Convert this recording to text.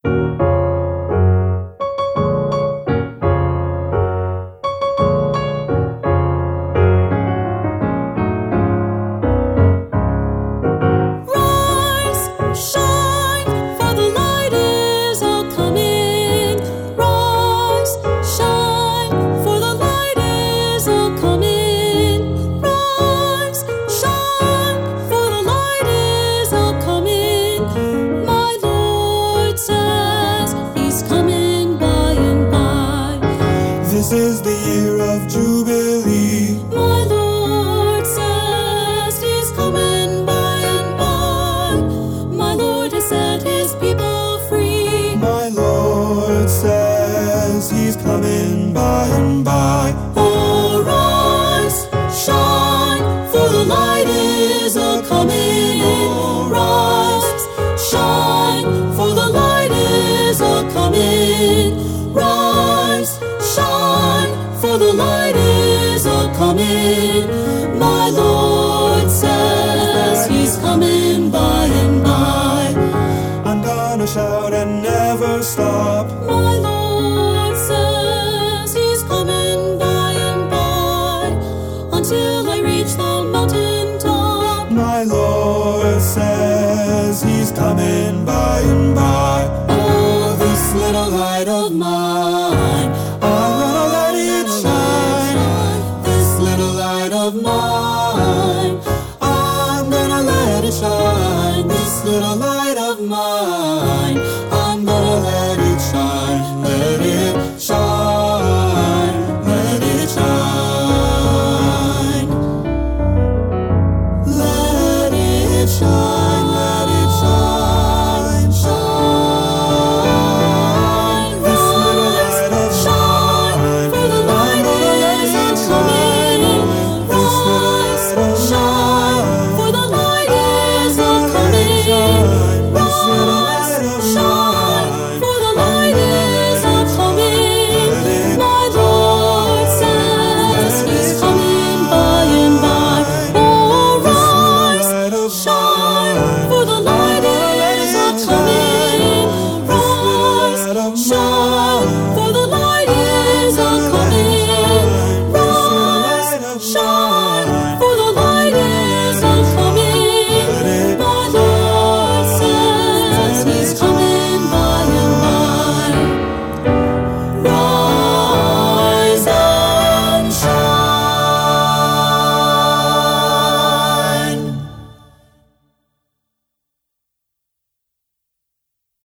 This is the year of Jubilee. My Lord says He's coming by and by. My Lord has set His people free. My Lord says He's coming by and by. Oh, rise, shine, for the light is a-coming. Rise, shine, for the light is a-coming. Rise, shine, for the light is a-coming. My Lord says He's coming by and by. I'm gonna shout and never stop.